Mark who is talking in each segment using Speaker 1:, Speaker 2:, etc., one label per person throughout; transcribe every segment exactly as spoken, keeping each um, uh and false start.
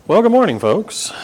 Speaker 1: Well, good morning, folks.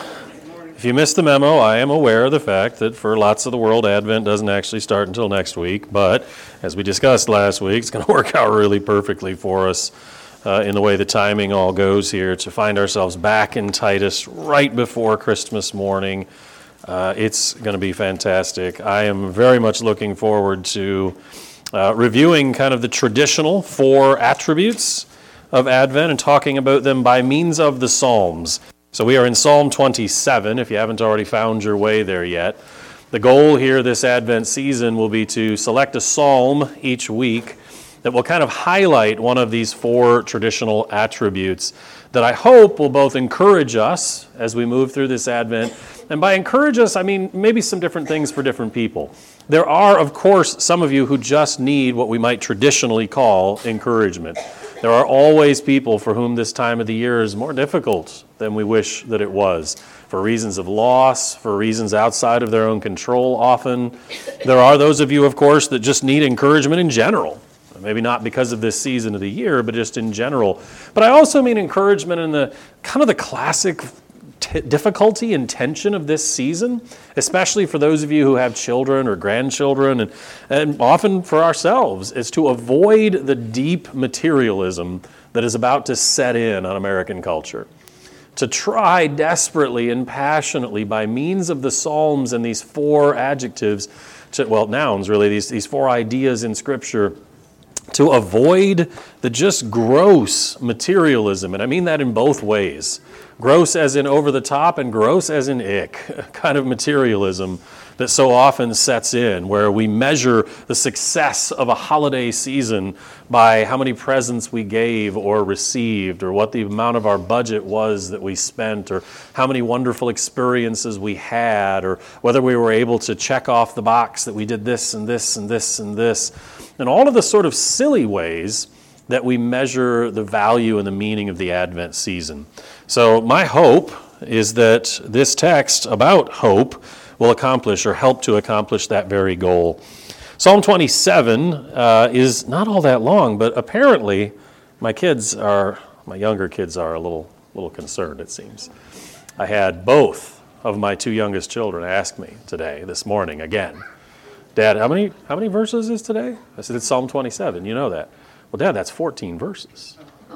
Speaker 1: If you missed the memo, I am aware of the fact that for lots of the world, Advent doesn't actually start until next week. But as we discussed last week, it's going to work out really perfectly for us uh, in the way the timing all goes here to find ourselves back in Titus right before Christmas morning. Uh, it's going to be fantastic. I am very much looking forward to uh, reviewing kind of the traditional four attributes of Advent and talking about them by means of the Psalms. So we are in Psalm twenty-seven, if you haven't already found your way there yet. The goal here this Advent season will be to select a psalm each week that will kind of highlight one of these four traditional attributes that I hope will both encourage us as we move through this Advent. And by encourage us, I mean maybe some different things for different people. There are, of course, some of you who just need what we might traditionally call encouragement. There are always people for whom this time of the year is more difficult than we wish that it was, for reasons of loss, for reasons outside of their own control often. There are those of you, of course, that just need encouragement in general. Maybe not because of this season of the year, but just in general. But I also mean encouragement in the kind of the classic T- difficulty and tension of this season, especially for those of you who have children or grandchildren, and, and often for ourselves, is to avoid the deep materialism that is about to set in on American culture. To try desperately and passionately by means of the Psalms and these four adjectives, to, well, nouns really, these, these four ideas in Scripture, to avoid the just gross materialism, and I mean that in both ways. Gross as in over the top and gross as in ick, kind of materialism that so often sets in, where we measure the success of a holiday season by how many presents we gave or received, or what the amount of our budget was that we spent, or how many wonderful experiences we had, or whether we were able to check off the box that we did this and this and this and this, and all of the sort of silly ways that we measure the value and the meaning of the Advent season. So my hope is that this text about hope will accomplish or help to accomplish that very goal. Psalm twenty-seven uh, is not all that long, but apparently my kids are, my younger kids are a little, little concerned, it seems. I had both of my two youngest children ask me today, this morning, again, Dad, how many how many verses is today? I said, it's Psalm twenty-seven, you know that. Well, Dad, that's fourteen verses.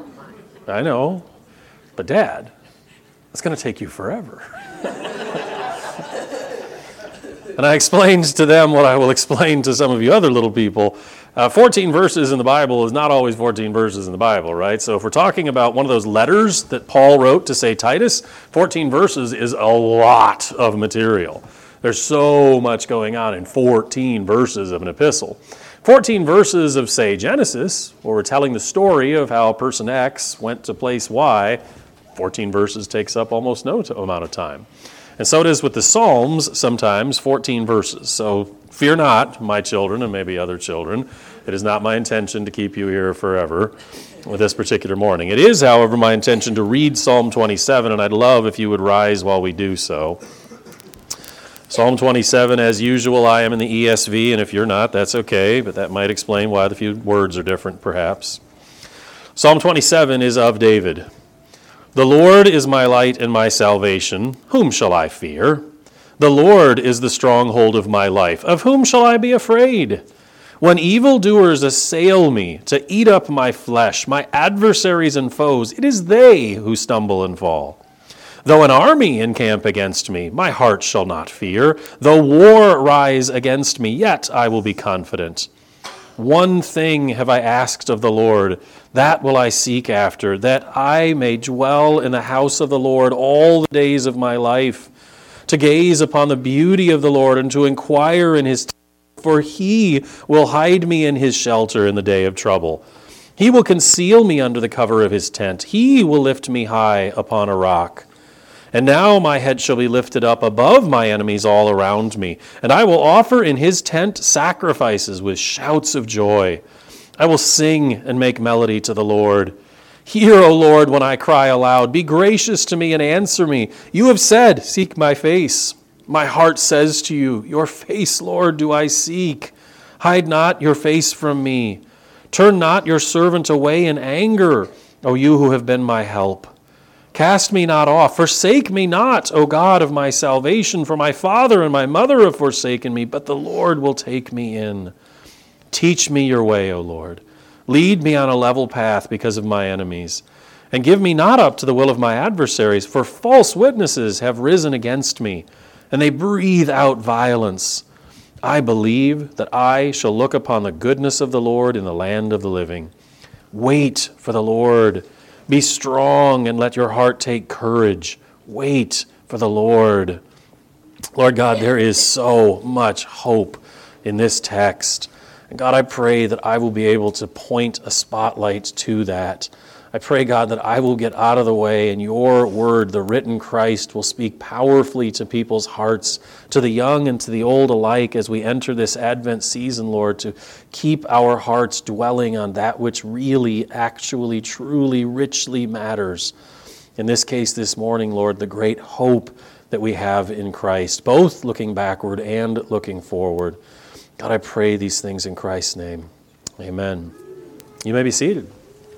Speaker 1: I know, but Dad, it's going to take you forever. And I explained to them what I will explain to some of you other little people. Uh, fourteen verses in the Bible is not always fourteen verses in the Bible, right? So if we're talking about one of those letters that Paul wrote to, say, Titus, fourteen verses is a lot of material. There's so much going on in fourteen verses of an epistle. fourteen verses of, say, Genesis, where we're telling the story of how person X went to place Y, fourteen verses takes up almost no t- amount of time. And so it is with the Psalms, sometimes fourteen verses. So fear not, my children, and maybe other children. It is not my intention to keep you here forever with this particular morning. It is, however, my intention to read Psalm twenty-seven, and I'd love if you would rise while we do so. Psalm twenty-seven, as usual, I am in the E S V, and if you're not, that's okay, but that might explain why the few words are different, perhaps. Psalm twenty-seven is of David. The Lord is my light and my salvation. Whom shall I fear? The Lord is the stronghold of my life. Of whom shall I be afraid? When evildoers assail me to eat up my flesh, my adversaries and foes, it is they who stumble and fall. Though an army encamp against me, my heart shall not fear. Though war rise against me, yet I will be confident. One thing have I asked of the Lord, that will I seek after, that I may dwell in the house of the Lord all the days of my life, to gaze upon the beauty of the Lord and to inquire in his temple, for he will hide me in his shelter in the day of trouble. He will conceal me under the cover of his tent. He will lift me high upon a rock. And now my head shall be lifted up above my enemies all around me, and I will offer in his tent sacrifices with shouts of joy. I will sing and make melody to the Lord. Hear, O Lord, when I cry aloud. Be gracious to me and answer me. You have said, seek my face. My heart says to you, your face, Lord, do I seek. Hide not your face from me. Turn not your servant away in anger, O you who have been my help. Cast me not off. Forsake me not, O God of my salvation, for my father and my mother have forsaken me, but the Lord will take me in. Teach me your way, O Lord. Lead me on a level path because of my enemies. And give me not up to the will of my adversaries, for false witnesses have risen against me, and they breathe out violence. I believe that I shall look upon the goodness of the Lord in the land of the living. Wait for the Lord. Be strong and let your heart take courage. Wait for the Lord. Lord God, there is so much hope in this text. And God, I pray that I will be able to point a spotlight to that. I pray, God, that I will get out of the way and your word, the written Christ, will speak powerfully to people's hearts, to the young and to the old alike, as we enter this Advent season, Lord, to keep our hearts dwelling on that which really, actually, truly, richly matters. In this case this morning, Lord, the great hope that we have in Christ, both looking backward and looking forward. God, I pray these things in Christ's name. Amen. You may be seated.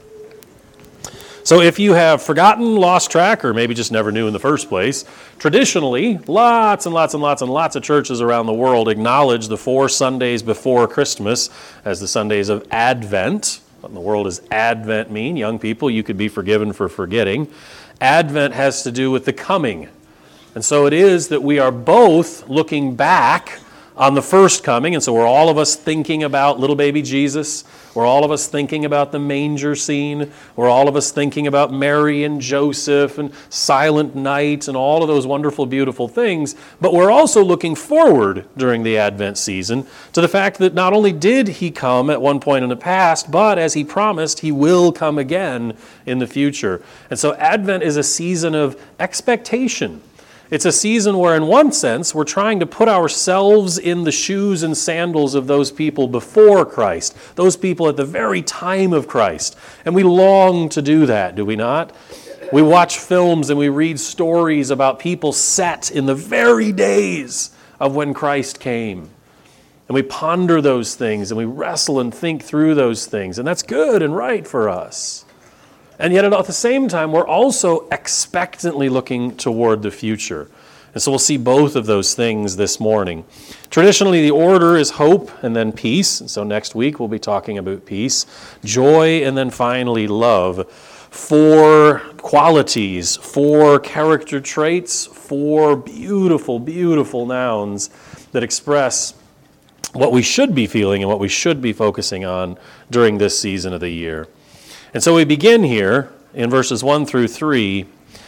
Speaker 1: So if you have forgotten, lost track, or maybe just never knew in the first place, traditionally, lots and lots and lots and lots of churches around the world acknowledge the four Sundays before Christmas as the Sundays of Advent. What in the world does Advent mean? Young people, you could be forgiven for forgetting. Advent has to do with the coming. And so it is that we are both looking back on the first coming, and so we're all of us thinking about little baby Jesus. We're all of us thinking about the manger scene. We're all of us thinking about Mary and Joseph and Silent Night and all of those wonderful, beautiful things. But we're also looking forward during the Advent season to the fact that not only did he come at one point in the past, but as he promised, he will come again in the future. And so Advent is a season of expectation. It's a season where, in one sense, we're trying to put ourselves in the shoes and sandals of those people before Christ, those people at the very time of Christ. And we long to do that, do we not? We watch films and we read stories about people set in the very days of when Christ came. And we ponder those things and we wrestle and think through those things. And that's good and right for us. And yet at the same time, we're also expectantly looking toward the future. And so we'll see both of those things this morning. Traditionally, the order is hope and then peace. And so next week, we'll be talking about peace, joy, and then finally love. Four qualities, four character traits, four beautiful, beautiful nouns that express what we should be feeling and what we should be focusing on during this season of the year. And so we begin here in verses one through three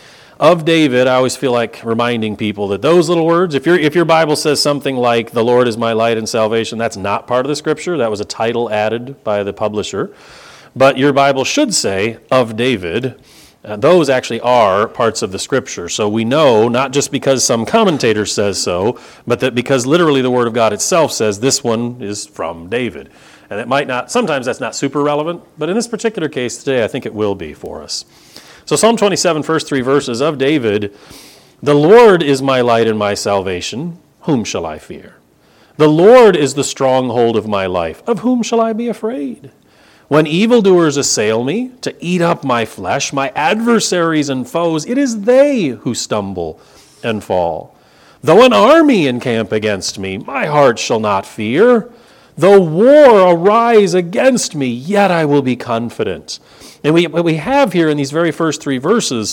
Speaker 1: of David. I always feel like reminding people that those little words, if your if your Bible says something like, "The Lord is my light and salvation," that's not part of the scripture. That was a title added by the publisher. But your Bible should say, "of David." Uh, those actually are parts of the scripture. So we know, not just because some commentator says so, but that because literally the Word of God itself says this one is from David. And it might not, sometimes that's not super relevant, but in this particular case today, I think it will be for us. So Psalm twenty-seven, first three verses of David, "The Lord is my light and my salvation, whom shall I fear? The Lord is the stronghold of my life, of whom shall I be afraid? When evildoers assail me to eat up my flesh, my adversaries and foes, it is they who stumble and fall. Though an army encamp against me, my heart shall not fear. Though war arise against me, yet I will be confident." And we, what we have here in these very first three verses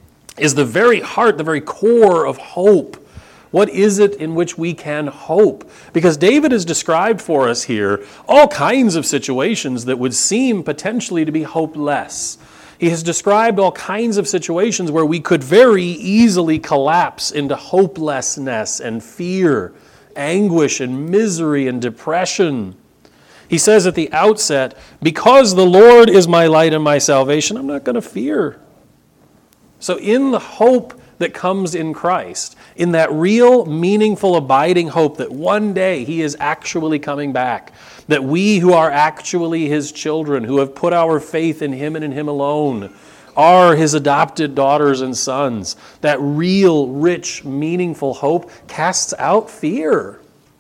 Speaker 1: is the very heart, the very core of hope. What is it in which we can hope? Because David has described for us here all kinds of situations that would seem potentially to be hopeless. He has described all kinds of situations where we could very easily collapse into hopelessness and fear, anguish and misery and depression. He says at the outset, because the Lord is my light and my salvation, I'm not going to fear. So in the hope that comes in Christ, in that real, meaningful, abiding hope that one day he is actually coming back, that we who are actually his children, who have put our faith in him and in him alone, are his adopted daughters and sons, that real, rich, meaningful hope casts out fear.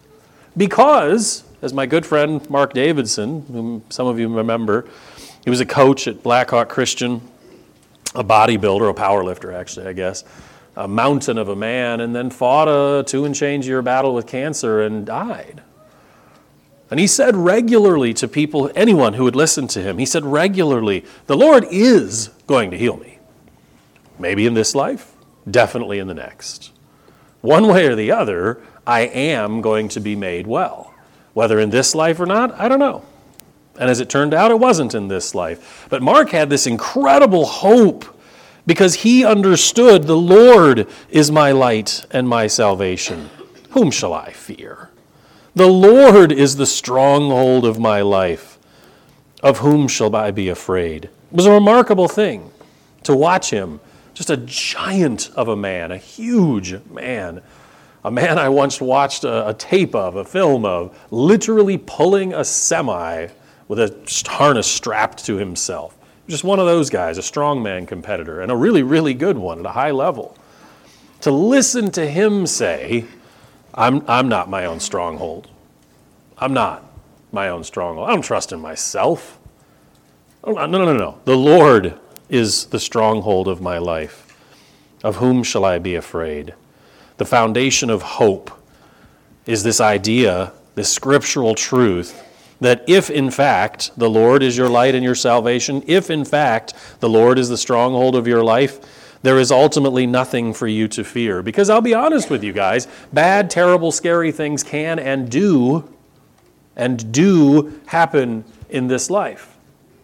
Speaker 1: Because, as my good friend Mark Davidson, whom some of you remember, he was a coach at Blackhawk Christian, a bodybuilder, a power lifter actually, I guess, a mountain of a man, and then fought a two and change year battle with cancer and died. And he said regularly to people, anyone who would listen to him, he said regularly, the Lord is going to heal me. Maybe in this life, definitely in the next. One way or the other, I am going to be made well. Whether in this life or not, I don't know. And as it turned out, it wasn't in this life. But Mark had this incredible hope because he understood the Lord is my light and my salvation. Whom shall I fear? The Lord is the stronghold of my life. Of whom shall I be afraid? It was a remarkable thing to watch him, just a giant of a man, a huge man, a man I once watched a, a tape of, a film of, literally pulling a semi with a harness strapped to himself. Just one of those guys, a strongman competitor, and a really, really good one at a high level. To listen to him say, I'm, I'm not my own stronghold. I'm not my own stronghold. I don't trust in myself. No, no, no, no. The Lord is the stronghold of my life. Of whom shall I be afraid? The foundation of hope is this idea, this scriptural truth, that if in fact the Lord is your light and your salvation, if in fact the Lord is the stronghold of your life, there is ultimately nothing for you to fear. Because I'll be honest with you guys, bad, terrible, scary things can and do, and do happen in this life.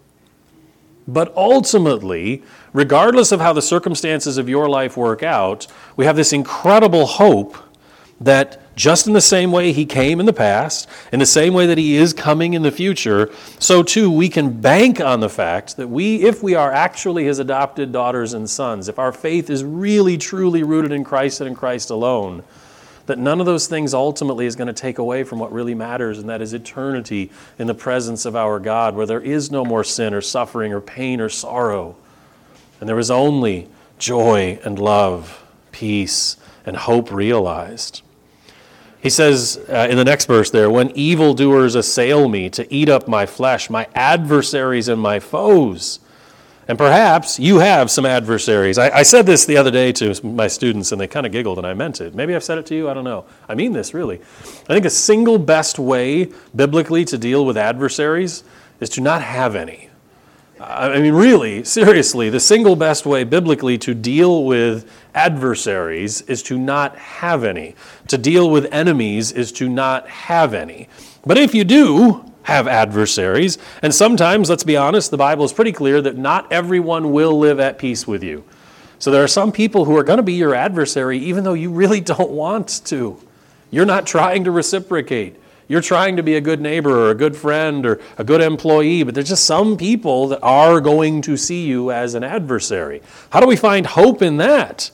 Speaker 1: But ultimately, regardless of how the circumstances of your life work out, we have this incredible hope that just in the same way he came in the past, in the same way that he is coming in the future, so too we can bank on the fact that we, if we are actually his adopted daughters and sons, if our faith is really truly rooted in Christ and in Christ alone, that none of those things ultimately is going to take away from what really matters, and that is eternity in the presence of our God, where there is no more sin or suffering or pain or sorrow, and there is only joy and love, peace, and hope realized. He says uh, in the next verse there, when evildoers assail me to eat up my flesh, my adversaries and my foes. And perhaps you have some adversaries. I, I said this the other day to my students, and they kind of giggled, and I meant it. Maybe I've said it to you. I don't know. I mean this, really. I think a single best way biblically to deal with adversaries is to not have any. I mean, really, seriously, the single best way biblically to deal with adversaries is to not have any. To deal with enemies is to not have any. But if you do have adversaries, and sometimes, let's be honest, the Bible is pretty clear that not everyone will live at peace with you. So there are some people who are going to be your adversary even though you really don't want to. You're not trying to reciprocate. You're trying to be a good neighbor or a good friend or a good employee, but there's just some people that are going to see you as an adversary. How do we find hope in that?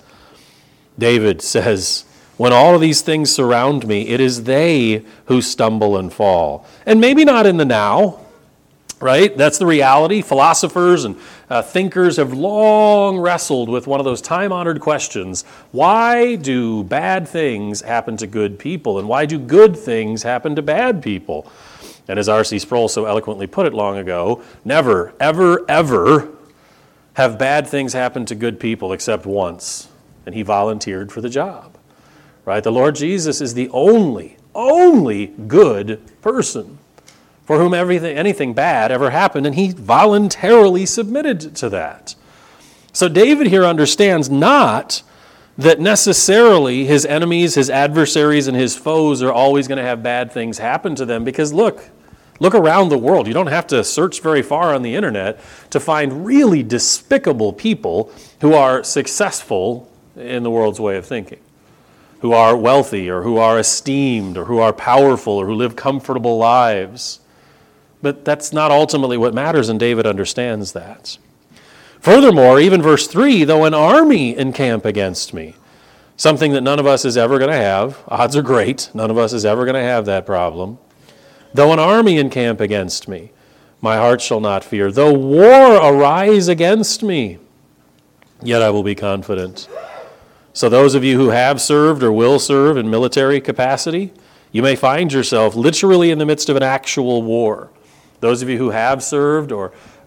Speaker 1: David says, when all of these things surround me, it is they who stumble and fall. And maybe not in the now, right? That's the reality. Philosophers and uh, thinkers have long wrestled with one of those time-honored questions. Why do bad things happen to good people? And why do good things happen to bad people? And as R C Sproul so eloquently put it long ago, never, ever, ever have bad things happen to good people except once. And he volunteered for the job, right? The Lord Jesus is the only, only good person for whom everything, anything bad ever happened, and he voluntarily submitted to that. So David here understands not that necessarily his enemies, his adversaries, and his foes are always going to have bad things happen to them, because look, look around the world. You don't have to search very far on the internet to find really despicable people who are successful in the world's way of thinking, who are wealthy or who are esteemed or who are powerful or who live comfortable lives. But that's not ultimately what matters, and David understands that. Furthermore, even verse three, though an army encamp against me, something that none of us is ever going to have, odds are great, none of us is ever going to have that problem. Though an army encamp against me, my heart shall not fear. Though war arise against me, yet I will be confident. So those of you who have served or will serve in military capacity, you may find yourself literally in the midst of an actual war. Those of you who have served or uh,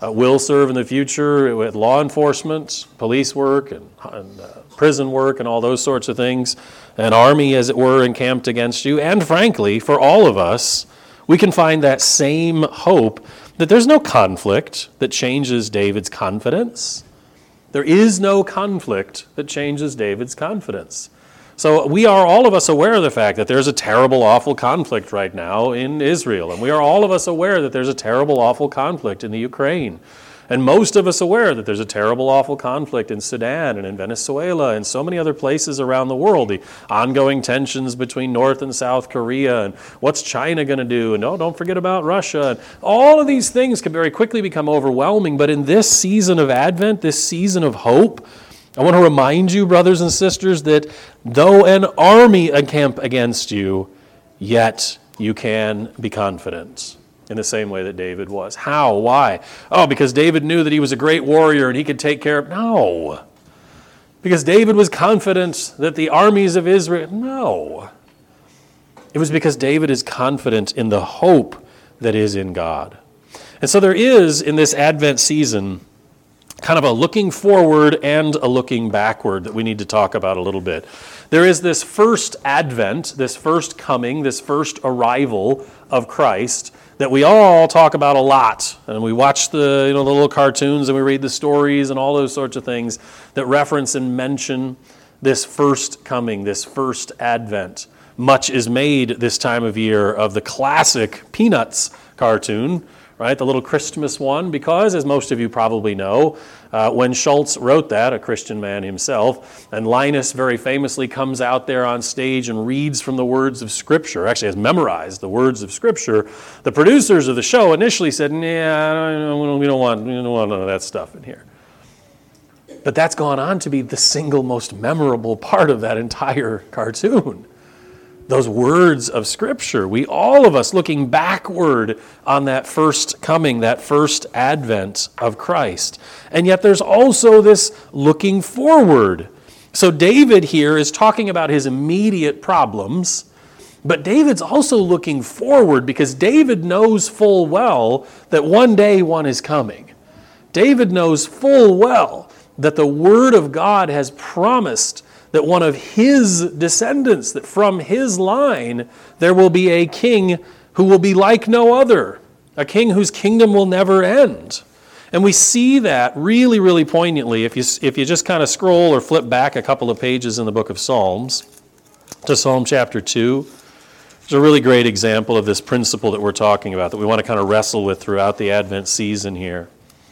Speaker 1: uh, will serve in the future with law enforcement, police work, and, and uh, prison work, and all those sorts of things. An army, as it were, encamped against you. And frankly, for all of us, we can find that same hope that there's no conflict that changes David's confidence. There is no conflict that changes David's confidence. So we are, all of us, aware of the fact that there's a terrible, awful conflict right now in Israel. And we are all of us aware that there's a terrible, awful conflict in the Ukraine. And most of us aware that there's a terrible, awful conflict in Sudan and in Venezuela and so many other places around the world. The ongoing tensions between North and South Korea, and what's China going to do? And oh, don't forget about Russia. And all of these things can very quickly become overwhelming. But in this season of Advent, this season of hope, I want to remind you, brothers and sisters, that though an army encamp against you, yet you can be confident. In the same way that David was. How? Why? Oh, because David knew that he was a great warrior and he could take care of... No. Because David was confident that the armies of Israel... No. It was because David is confident in the hope that is in God. And so there is, in this Advent season, kind of a looking forward and a looking backward that we need to talk about a little bit. There is this first Advent, this first coming, this first arrival of Christ that we all talk about a lot. And we watch the, you know, the little cartoons and we read the stories and all those sorts of things that reference and mention this first coming, this first Advent. Much is made this time of year of the classic Peanuts cartoon, right? The little Christmas one, because as most of you probably know, uh, when Schultz wrote that, a Christian man himself, and Linus very famously comes out there on stage and reads from the words of Scripture, actually has memorized the words of Scripture, the producers of the show initially said, yeah, we don't want, we don't want none of that stuff in here. But that's gone on to be the single most memorable part of that entire cartoon. Those words of Scripture, we all of us looking backward on that first coming, that first advent of Christ. And yet there's also this looking forward. So David here is talking about his immediate problems, but David's also looking forward because David knows full well that one day one is coming. David knows full well that the Word of God has promised that one of his descendants, that from his line, there will be a king who will be like no other, a king whose kingdom will never end. And we see that really, really poignantly if you, if you just kind of scroll or flip back a couple of pages in the book of Psalms to Psalm chapter two. It's a really great example of this principle that we're talking about, that we want to kind of wrestle with throughout the Advent season here.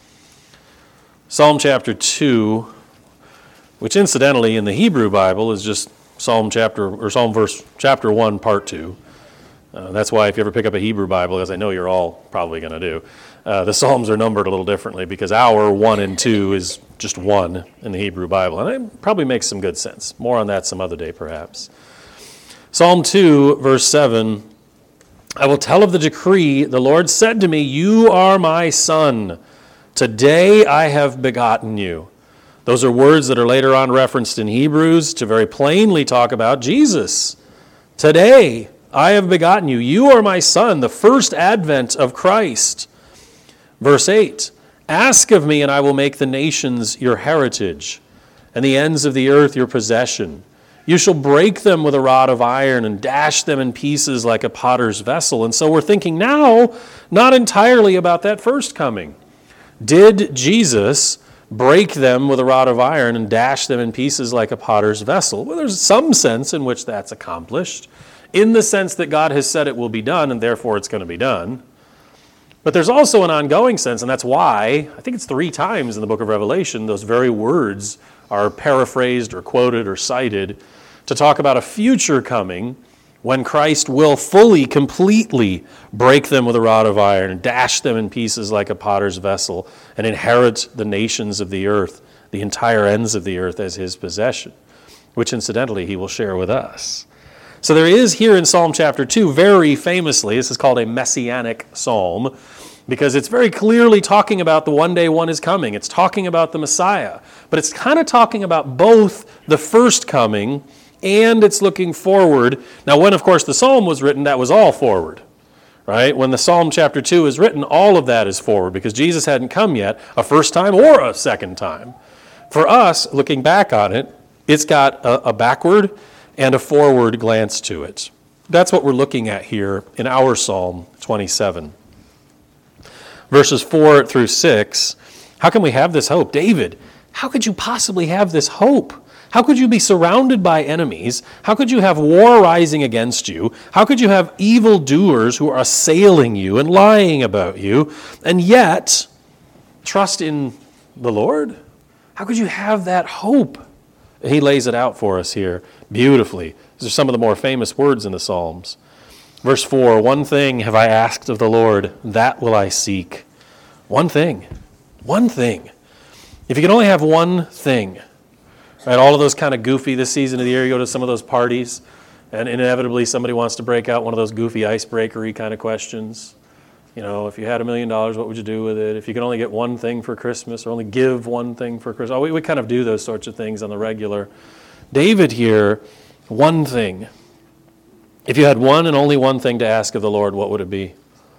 Speaker 1: Psalm chapter two, which incidentally in the Hebrew Bible is just Psalm chapter or Psalm verse chapter one, part two. Uh, that's why if you ever pick up a Hebrew Bible, as I know you're all probably going to do, uh, the Psalms are numbered a little differently because our one and two is just one in the Hebrew Bible, and it probably makes some good sense. More on that some other day, perhaps. Psalm two, verse seven. I will tell of the decree. The Lord said to me, "You are my son. Today I have begotten you." Those are words that are later on referenced in Hebrews to very plainly talk about Jesus. Today I have begotten you. You are my son, the first advent of Christ. Verse eight, ask of me and I will make the nations your heritage and the ends of the earth your possession. You shall break them with a rod of iron and dash them in pieces like a potter's vessel. And so we're thinking now not entirely about that first coming. Did Jesus break them with a rod of iron and dash them in pieces like a potter's vessel? Well, there's some sense in which that's accomplished, in the sense that God has said it will be done, and therefore it's going to be done. But there's also an ongoing sense, and that's why, I think it's three times in the book of Revelation, those very words are paraphrased or quoted or cited to talk about a future coming when Christ will fully, completely break them with a rod of iron and dash them in pieces like a potter's vessel and inherit the nations of the earth, the entire ends of the earth as his possession, which incidentally he will share with us. So there is here in Psalm chapter two, very famously, this is called a messianic psalm, because it's very clearly talking about the one day one is coming. It's talking about the Messiah, but it's kind of talking about both the first coming and it's looking forward. Now, when, of course, the psalm was written, that was all forward, right? When the Psalm chapter two is written, all of that is forward because Jesus hadn't come yet, a first time or a second time. For us, looking back on it, it's got a, a backward and a forward glance to it. That's what we're looking at here in our Psalm twenty-seven. Verses four through six, how can we have this hope? David, how could you possibly have this hope? How could you be surrounded by enemies? How could you have war rising against you? How could you have evildoers who are assailing you and lying about you, and yet trust in the Lord? How could you have that hope? And he lays it out for us here beautifully. These are some of the more famous words in the Psalms. Verse four, one thing have I asked of the Lord, that will I seek. One thing. One thing. If you can only have one thing, right? All of those kind of goofy this season of the year, you go to some of those parties, and inevitably somebody wants to break out one of those goofy icebreakery kind of questions. You know, if you had a million dollars, what would you do with it? If you could only get one thing for Christmas, or only give one thing for Christmas. Oh, we, we kind of do those sorts of things on the regular. David here, one thing. If you had one and only one thing to ask of the Lord, what would it be?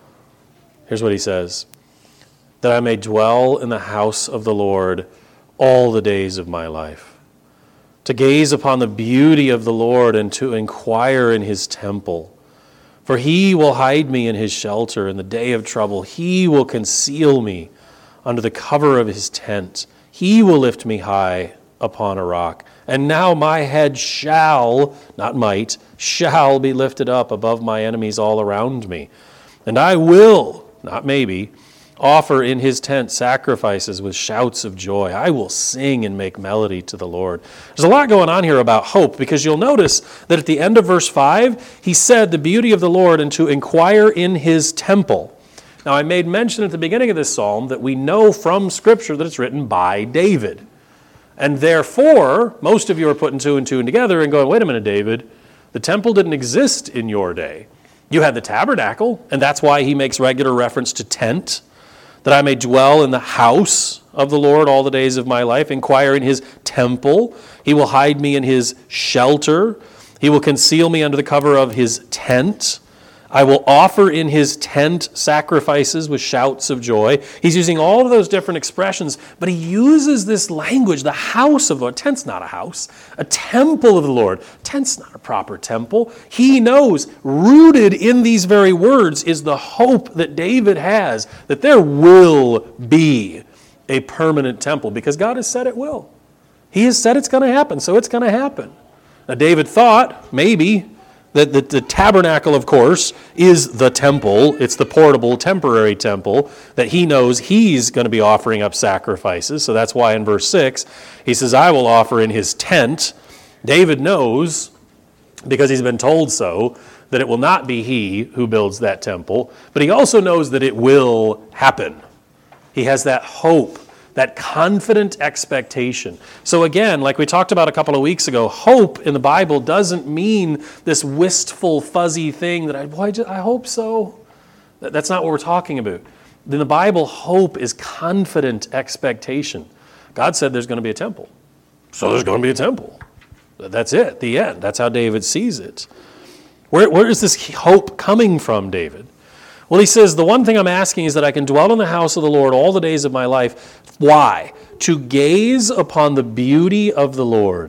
Speaker 1: Here's what he says. That I may dwell in the house of the Lord all the days of my life. To gaze upon the beauty of the Lord and to inquire in his temple. For he will hide me in his shelter in the day of trouble. He will conceal me under the cover of his tent. He will lift me high upon a rock. And now my head shall, not might, shall be lifted up above my enemies all around me. And I will, not maybe, offer in his tent sacrifices with shouts of joy. I will sing and make melody to the Lord. There's a lot going on here about hope, because you'll notice that at the end of verse five, he said the beauty of the Lord and to inquire in his temple. Now, I made mention at the beginning of this psalm that we know from Scripture that it's written by David. And therefore, most of you are putting two and two together and going, wait a minute, David, the temple didn't exist in your day. You had the tabernacle, and that's why he makes regular reference to tent, that I may dwell in the house of the Lord all the days of my life, inquire in his temple. He will hide me in his shelter. He will conceal me under the cover of his tent. I will offer in his tent sacrifices with shouts of joy. He's using all of those different expressions, but he uses this language, the house of the Lord. Tent's not a house. A temple of the Lord. Tent's not a proper temple. He knows, rooted in these very words is the hope that David has, that there will be a permanent temple, because God has said it will. He has said it's going to happen, so it's going to happen. Now, David thought, maybe, that the, the tabernacle, of course, is the temple. It's the portable, temporary temple that he knows he's going to be offering up sacrifices. So that's why in verse six, he says, I will offer in his tent. David knows, because he's been told so, that it will not be he who builds that temple, but he also knows that it will happen. He has that hope, that confident expectation. So again, like we talked about a couple of weeks ago, hope in the Bible doesn't mean this wistful, fuzzy thing that I, boy, I hope so. That's not what we're talking about. In the Bible, hope is confident expectation. God said there's going to be a temple. So there's going to be a temple. That's it, the end. That's how David sees it. Where, where is this hope coming from, David? Well, he says, the one thing I'm asking is that I can dwell in the house of the Lord all the days of my life. Why? To gaze upon the beauty of the Lord.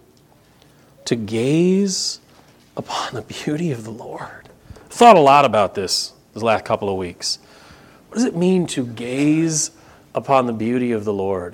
Speaker 1: To gaze upon the beauty of the Lord. I've thought a lot about this the last couple of weeks. What does it mean to gaze upon the beauty of the Lord?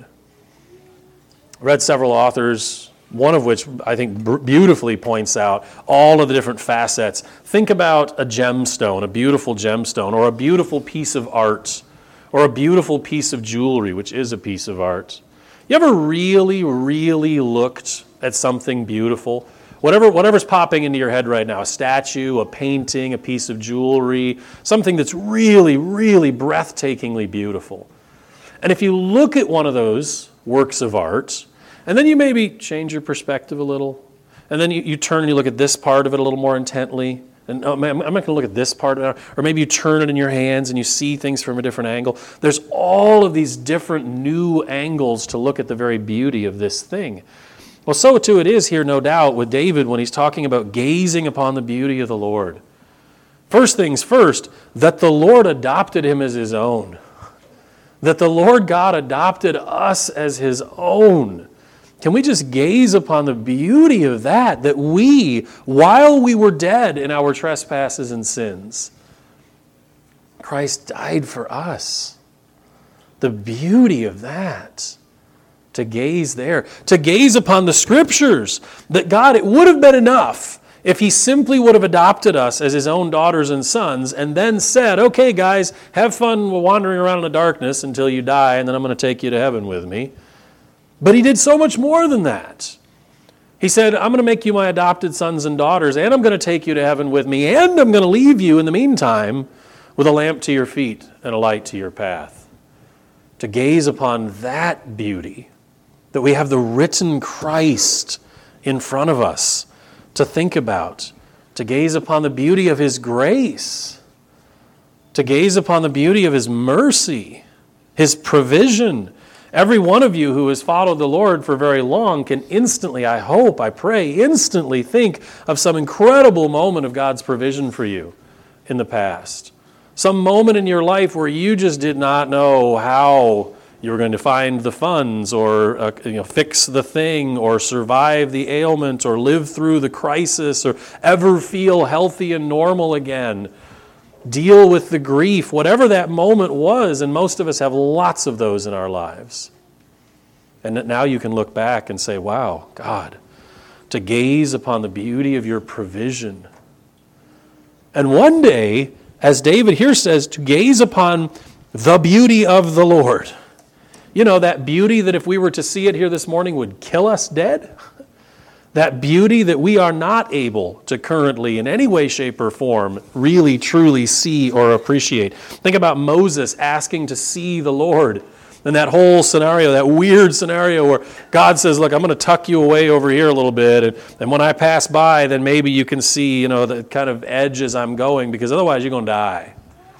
Speaker 1: I read several authors, one of which I think beautifully points out all of the different facets. Think about a gemstone, a beautiful gemstone, or a beautiful piece of art, or a beautiful piece of jewelry, which is a piece of art. You ever really, really looked at something beautiful? Whatever, whatever's popping into your head right now, a statue, a painting, a piece of jewelry, something that's really, really breathtakingly beautiful. And if you look at one of those works of art, and then you maybe change your perspective a little. And then you, you turn and you look at this part of it a little more intently. And oh, man, I'm not going to look at this part of it. Or maybe you turn it in your hands and you see things from a different angle. There's all of these different new angles to look at the very beauty of this thing. Well, so too it is here, no doubt, with David when he's talking about gazing upon the beauty of the Lord. First things first, that the Lord adopted him as his own. That the Lord God adopted us as his own. Can we just gaze upon the beauty of that? That we, while we were dead in our trespasses and sins, Christ died for us. The beauty of that. To gaze there. To gaze upon the Scriptures. That God, it would have been enough if he simply would have adopted us as his own daughters and sons and then said, okay, guys, have fun wandering around in the darkness until you die, and then I'm going to take you to heaven with me. But he did so much more than that. He said, I'm going to make you my adopted sons and daughters, and I'm going to take you to heaven with me, and I'm going to leave you in the meantime with a lamp to your feet and a light to your path. To gaze upon that beauty, that we have the written Christ in front of us to think about, to gaze upon the beauty of his grace, to gaze upon the beauty of his mercy, his provision. Every one of you who has followed the Lord for very long can instantly, I hope, I pray, instantly think of some incredible moment of God's provision for you in the past. Some moment in your life where you just did not know how you were going to find the funds or uh, you know, fix the thing or survive the ailment or live through the crisis or ever feel healthy and normal again. Deal with the grief, whatever that moment was, and most of us have lots of those in our lives. And now you can look back and say, wow, God, to gaze upon the beauty of your provision. And one day, as David here says, to gaze upon the beauty of the Lord. You know, that beauty that if we were to see it here this morning would kill us dead. That beauty that we are not able to currently in any way, shape, or form really, truly see or appreciate. Think about Moses asking to see the Lord. And that whole scenario, that weird scenario where God says, look, I'm going to tuck you away over here a little bit. And, and when I pass by, then maybe you can see, you know, the kind of edge as I'm going, because otherwise you're going to die.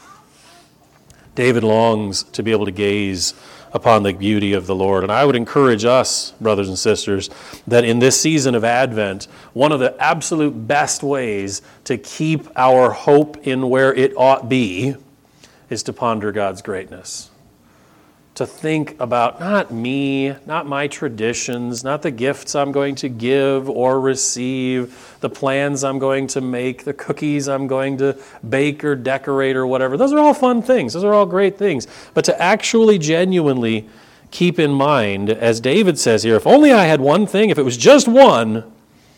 Speaker 1: David longs to be able to gaze upon the beauty of the Lord. And I would encourage us, brothers and sisters, that in this season of Advent, one of the absolute best ways to keep our hope in where it ought be is to ponder God's greatness. To think about not me, not my traditions, not the gifts I'm going to give or receive, the plans I'm going to make, the cookies I'm going to bake or decorate or whatever. Those are all fun things. Those are all great things. But to actually genuinely keep in mind, as David says here, if only I had one thing, if it was just one,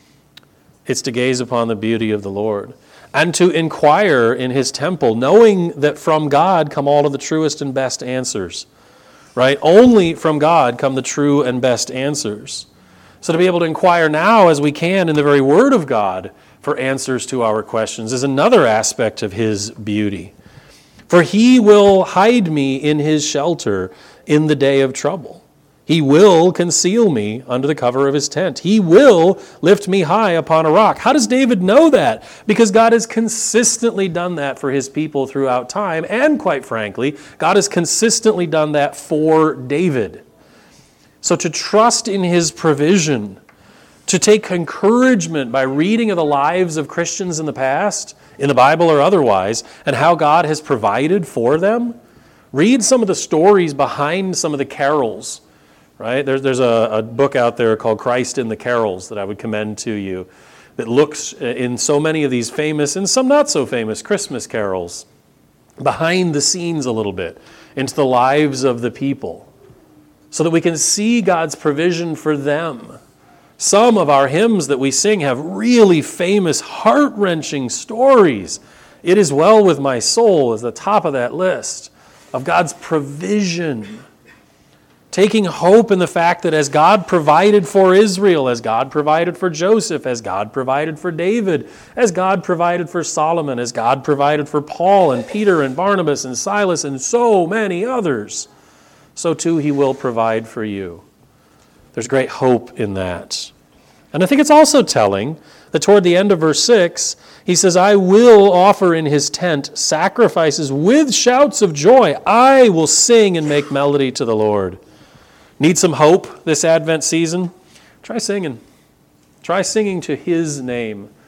Speaker 1: it's to gaze upon the beauty of the Lord and to inquire in his temple, knowing that from God come all of the truest and best answers. Right? Only from God come the true and best answers. So to be able to inquire now as we can in the very Word of God for answers to our questions is another aspect of his beauty. For he will hide me in his shelter in the day of trouble. He will conceal me under the cover of his tent. He will lift me high upon a rock. How does David know that? Because God has consistently done that for his people throughout time. And quite frankly, God has consistently done that for David. So to trust in his provision, to take encouragement by reading of the lives of Christians in the past, in the Bible or otherwise, and how God has provided for them. Read some of the stories behind some of the carols. Right? There's, there's a, a book out there called Christ in the Carols that I would commend to you that looks in so many of these famous and some not so famous Christmas carols behind the scenes a little bit into the lives of the people so that we can see God's provision for them. Some of our hymns that we sing have really famous, heart-wrenching stories. It is well with my soul is the top of that list of God's provision. Taking hope in the fact that as God provided for Israel, as God provided for Joseph, as God provided for David, as God provided for Solomon, as God provided for Paul and Peter and Barnabas and Silas and so many others, so too he will provide for you. There's great hope in that. And I think it's also telling that toward the end of verse six, he says, I will offer in his tent sacrifices with shouts of joy. I will sing and make melody to the Lord. Need some hope this Advent season? Try singing. Try singing to his name.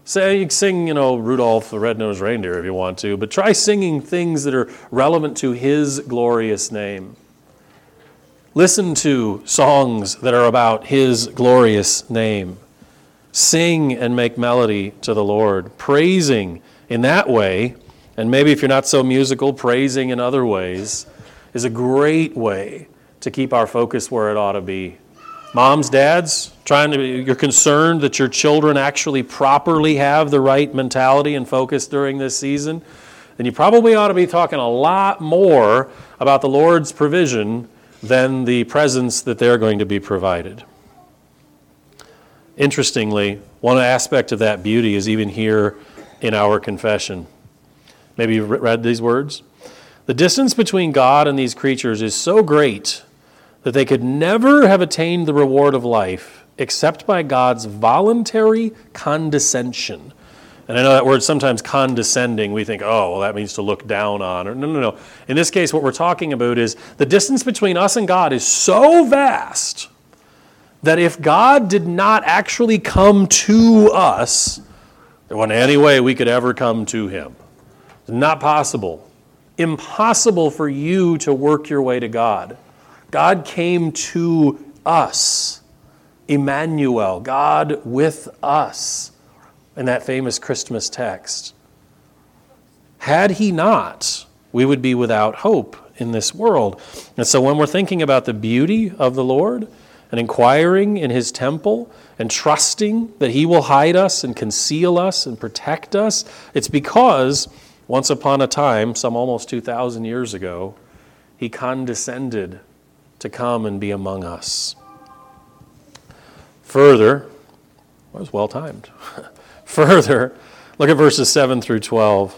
Speaker 1: Say, you can sing, you know, Rudolph the Red-Nosed Reindeer if you want to, but try singing things that are relevant to his glorious name. Listen to songs that are about his glorious name. Sing and make melody to the Lord, praising in that way, and maybe if you're not so musical, praising in other ways, is a great way to keep our focus where it ought to be. Moms, dads, trying to, you're concerned that your children actually properly have the right mentality and focus during this season, then you probably ought to be talking a lot more about the Lord's provision than the presents that they're going to be provided. Interestingly, one aspect of that beauty is even here in our confession. Maybe you've read these words. The distance between God and these creatures is so great that they could never have attained the reward of life except by God's voluntary condescension. And I know that word sometimes condescending, we think, oh, well, that means to look down on. Or, no, no, no. In this case, what we're talking about is the distance between us and God is so vast that if God did not actually come to us, there wasn't any way we could ever come to him. It's not possible. Impossible for you to work your way to God. God came to us. Emmanuel, God with us, in that famous Christmas text. Had he not, we would be without hope in this world. And so when we're thinking about the beauty of the Lord and inquiring in his temple and trusting that he will hide us and conceal us and protect us, it's because once upon a time, some almost two thousand years ago, he condescended to come and be among us. Further, that was well timed. Further, look at verses seven through twelve.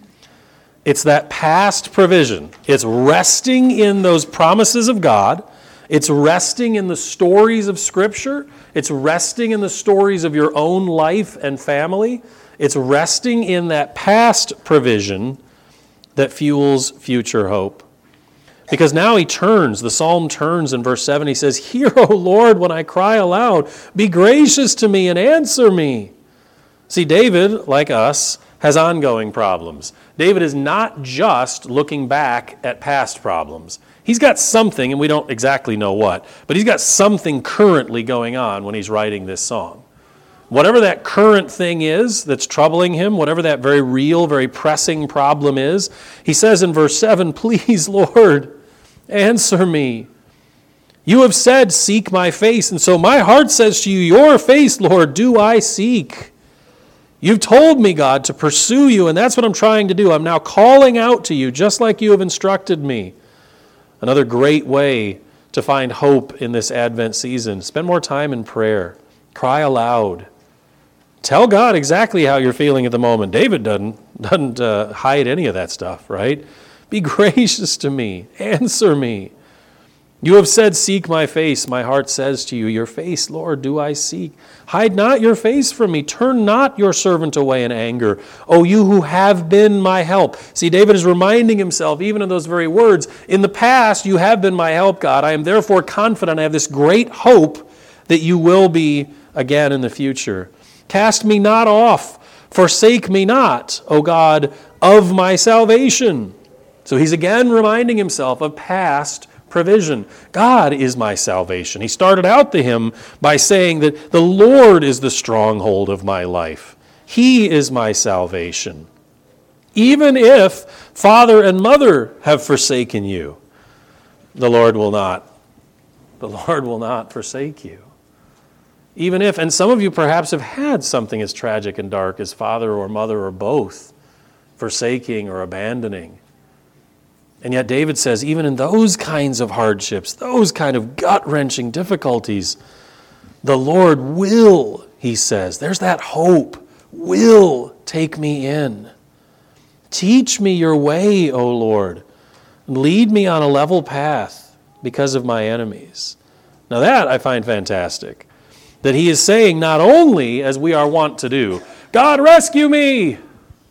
Speaker 1: It's that past provision. It's resting in those promises of God. It's resting in the stories of Scripture. It's resting in the stories of your own life and family. It's resting in that past provision that fuels future hope. Because now he turns, the psalm turns in verse seven. He says, "Hear, O Lord, when I cry aloud. Be gracious to me and answer me." See, David, like us, has ongoing problems. David is not just looking back at past problems. He's got something, and we don't exactly know what, but he's got something currently going on when he's writing this song. Whatever that current thing is that's troubling him, whatever that very real, very pressing problem is, he says in verse seven, "Please, Lord, answer me. You have said, seek my face, and so my heart says to you, your face, Lord, do I seek." You've told me, God, to pursue you, and that's what I'm trying to do. I'm now calling out to you, just like you have instructed me. Another great way to find hope in this Advent season. Spend more time in prayer. Cry aloud. Tell God exactly how you're feeling at the moment. David doesn't, doesn't uh, hide any of that stuff, right? Be gracious to me. Answer me. You have said, seek my face. My heart says to you, your face, Lord, do I seek. Hide not your face from me. Turn not your servant away in anger. O you who have been my help. See, David is reminding himself, even in those very words, in the past you have been my help, God. I am therefore confident. I have this great hope that you will be again in the future. Cast me not off. Forsake me not, O God, of my salvation. So he's again reminding himself of past provision. God is my salvation. He started out the hymn by saying that the Lord is the stronghold of my life. He is my salvation. Even if father and mother have forsaken you, the Lord will not. The Lord will not forsake you. Even if, and some of you perhaps have had something as tragic and dark as father or mother or both forsaking or abandoning. And yet David says, even in those kinds of hardships, those kind of gut-wrenching difficulties, the Lord will, he says, there's that hope, will take me in. Teach me your way, O Lord, and lead me on a level path because of my enemies. Now that I find fantastic, that he is saying not only, as we are wont to do, God rescue me,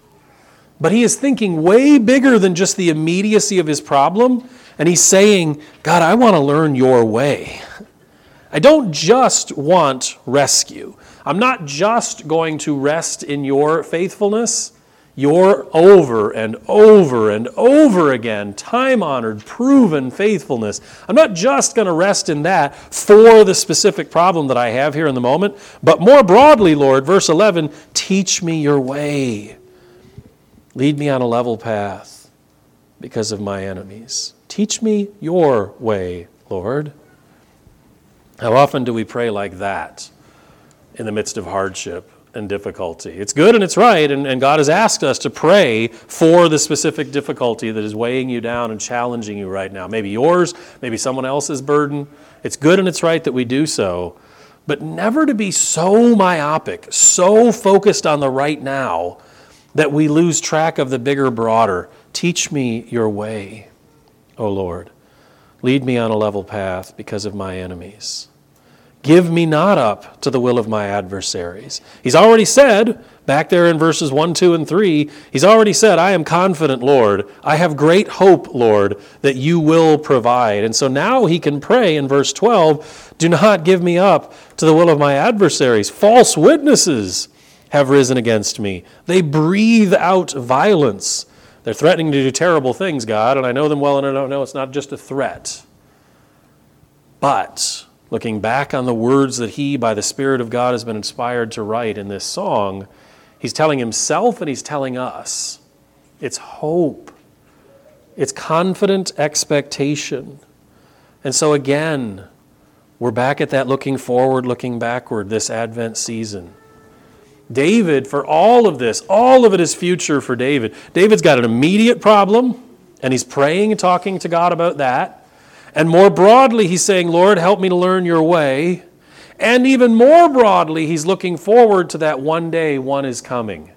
Speaker 1: but he is thinking way bigger than just the immediacy of his problem. And he's saying, God, I want to learn your way. I don't just want rescue. I'm not just going to rest in your faithfulness, your over and over and over again, time-honored, proven faithfulness. I'm not just going to rest in that for the specific problem that I have here in the moment, but more broadly, Lord, verse eleven, teach me your way. Lead me on a level path because of my enemies. Teach me your way, Lord. How often do we pray like that in the midst of hardship and difficulty? It's good and it's right, and, and God has asked us to pray for the specific difficulty that is weighing you down and challenging you right now. Maybe yours, maybe someone else's burden. It's good and it's right that we do so, but never to be so myopic, so focused on the right now that we lose track of the bigger, broader. Teach me your way, O Lord. Lead me on a level path because of my enemies. Give me not up to the will of my adversaries. He's already said, back there in verses one, two, and three, he's already said, I am confident, Lord. I have great hope, Lord, that you will provide. And so now he can pray in verse twelve, do not give me up to the will of my adversaries. False witnesses have risen against me. They breathe out violence. They're threatening to do terrible things, God, and I know them well, and I don't know it's not just a threat. But looking back on the words that he, by the Spirit of God, has been inspired to write in this song, he's telling himself and he's telling us. It's hope. It's confident expectation. And so again, we're back at that looking forward, looking backward this Advent season. David, for all of this, all of it is future for David. David's got an immediate problem, and he's praying and talking to God about that. And more broadly, he's saying, Lord, help me to learn your way. And even more broadly, he's looking forward to that one day one is coming.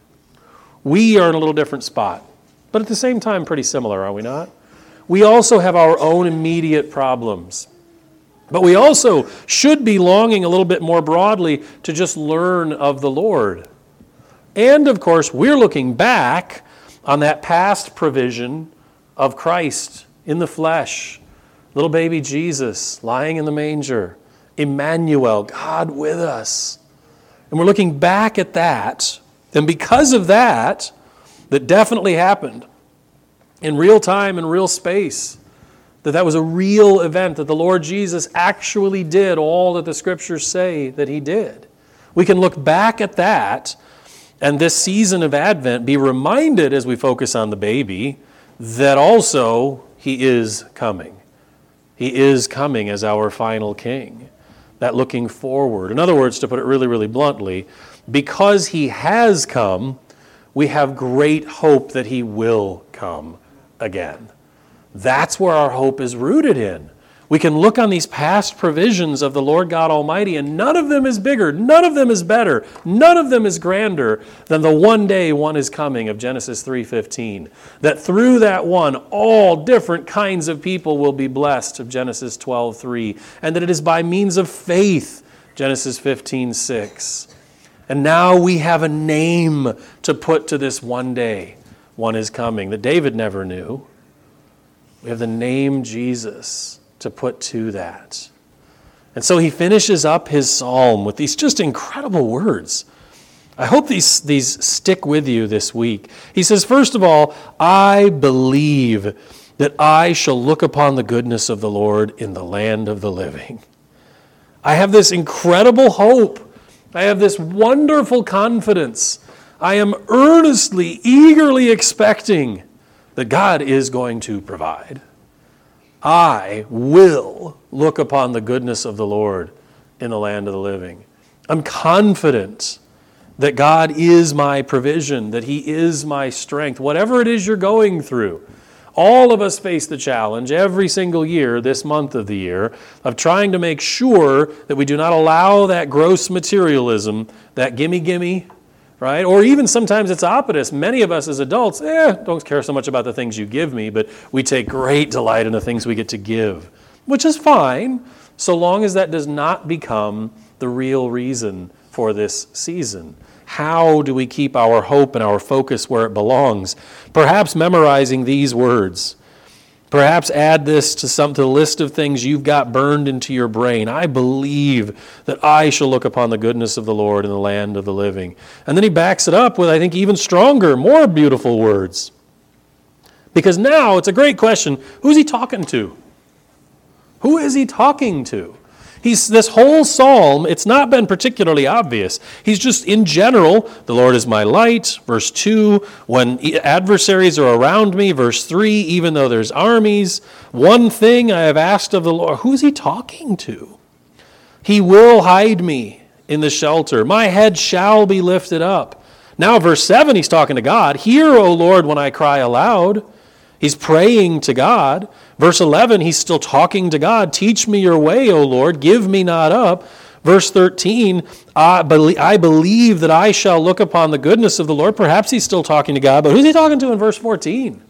Speaker 1: We are in a little different spot, but at the same time pretty similar, are we not? We also have our own immediate problems. But we also should be longing a little bit more broadly to just learn of the Lord. And of course, we're looking back on that past provision of Christ in the flesh, little baby Jesus lying in the manger, Emmanuel, God with us. And we're looking back at that. And because of that, that definitely happened in real time and real space, that that was a real event, that the Lord Jesus actually did all that the Scriptures say that he did. We can look back at that and this season of Advent be reminded as we focus on the baby that also he is coming. He is coming as our final king. That looking forward. In other words, to put it really, really bluntly, because he has come, we have great hope that he will come again. That's where our hope is rooted in. We can look on these past provisions of the Lord God Almighty, and none of them is bigger, none of them is better, none of them is grander than the one day one is coming of Genesis three fifteen. That through that one, all different kinds of people will be blessed of Genesis twelve three, and that it is by means of faith, Genesis fifteen six. And now we have a name to put to this one day one is coming that David never knew. We have the name Jesus to put to that. And so he finishes up his psalm with these just incredible words. I hope these, these stick with you this week. He says, first of all, I believe that I shall look upon the goodness of the Lord in the land of the living. I have this incredible hope. I have this wonderful confidence. I am earnestly, eagerly expecting that God is going to provide. I will look upon the goodness of the Lord in the land of the living. I'm confident that God is my provision, that he is my strength. Whatever it is you're going through, all of us face the challenge every single year, this month of the year, of trying to make sure that we do not allow that gross materialism, that gimme, gimme, right? Or even sometimes it's opposite. Many of us as adults, eh, don't care so much about the things you give me, but we take great delight in the things we get to give, which is fine, so long as that does not become the real reason for this season. How do we keep our hope and our focus where it belongs? Perhaps memorizing these words. Perhaps add this to some to the list of things you've got burned into your brain. I believe that I shall look upon the goodness of the Lord in the land of the living. And then he backs it up with, I think, even stronger, more beautiful words. Because now it's a great question. Who's he talking to? Who is he talking to? He's this whole psalm, it's not been particularly obvious. He's just in general, the Lord is my light, verse two, when adversaries are around me, verse three, even though there's armies, one thing I have asked of the Lord. Who's he talking to? He will hide me in the shelter. My head shall be lifted up. Now, verse seven, he's talking to God. Hear, O Lord, when I cry aloud. He's praying to God. Verse eleven, he's still talking to God. Teach me your way, O Lord. Give me not up. Verse thirteen, I believe, I believe that I shall look upon the goodness of the Lord. Perhaps he's still talking to God, but who's he talking to in verse fourteen?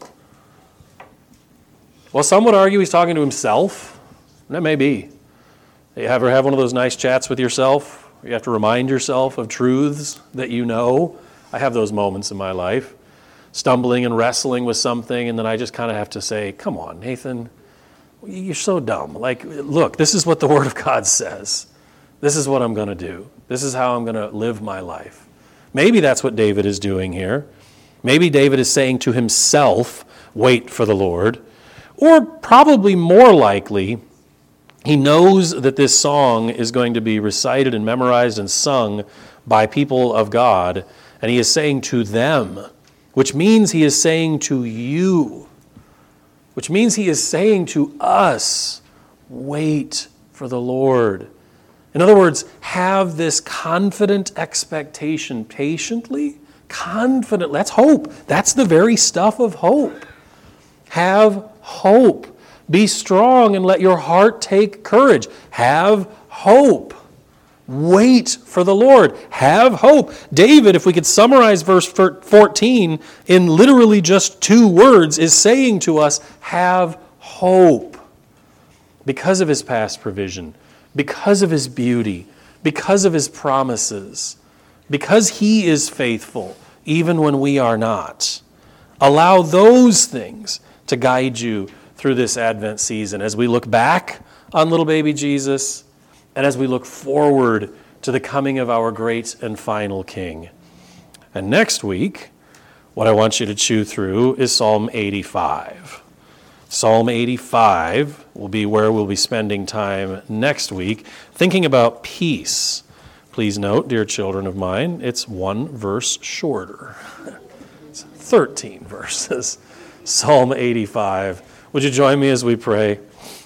Speaker 1: Well, some would argue he's talking to himself. That may be. You ever have one of those nice chats with yourself? You have to remind yourself of truths that you know. I have those moments in my life. Stumbling and wrestling with something, and then I just kind of have to say, come on, Nathan, you're so dumb. Like, look, this is what the Word of God says. This is what I'm going to do. This is how I'm going to live my life. Maybe that's what David is doing here. Maybe David is saying to himself, wait for the Lord. Or probably more likely, he knows that this song is going to be recited and memorized and sung by people of God, and he is saying to them, which means he is saying to you, which means he is saying to us, wait for the Lord. In other words, have this confident expectation patiently, confidently. That's hope. That's the very stuff of hope. Have hope. Be strong and let your heart take courage. Have hope. Wait for the Lord. Have hope. David, if we could summarize verse fourteen in literally just two words, is saying to us, have hope. Because of his past provision, because of his beauty, because of his promises, because he is faithful, even when we are not. Allow those things to guide you through this Advent season as we look back on little baby Jesus, and as we look forward to the coming of our great and final King. And next week, what I want you to chew through is Psalm eighty-five. Psalm eighty-five will be where we'll be spending time next week, thinking about peace. Please note, dear children of mine, it's one verse shorter. It's thirteen verses. Psalm eighty-five. Would you join me as we pray?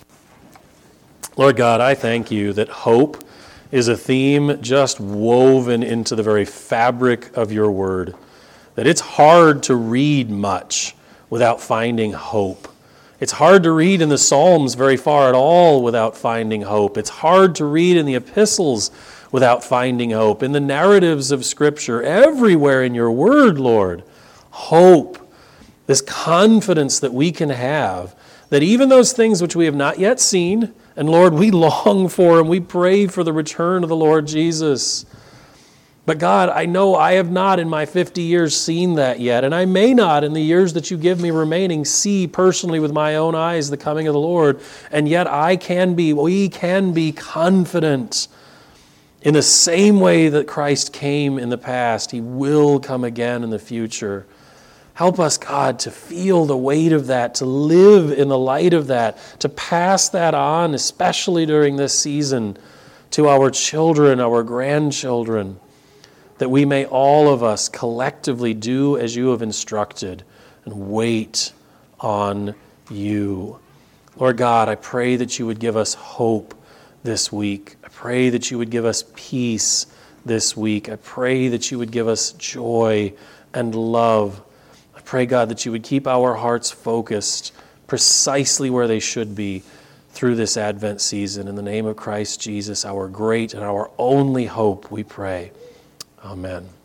Speaker 1: Lord God, I thank you that hope is a theme just woven into the very fabric of your word, that it's hard to read much without finding hope. It's hard to read in the Psalms very far at all without finding hope. It's hard to read in the epistles without finding hope. In the narratives of Scripture, everywhere in your word, Lord, hope, this confidence that we can have, that even those things which we have not yet seen, and Lord, we long for and we pray for the return of the Lord Jesus. But God, I know I have not in my fifty years seen that yet, and I may not in the years that you give me remaining see personally with my own eyes the coming of the Lord, and yet I can be, we can be confident in the same way that Christ came in the past, he will come again in the future. Help us, God, to feel the weight of that, to live in the light of that, to pass that on, especially during this season, to our children, our grandchildren, that we may all of us collectively do as you have instructed and wait on you. Lord God, I pray that you would give us hope this week. I pray that you would give us peace this week. I pray that you would give us joy and love. Pray, God, that you would keep our hearts focused precisely where they should be through this Advent season. In the name of Christ Jesus, our great and our only hope, we pray. Amen.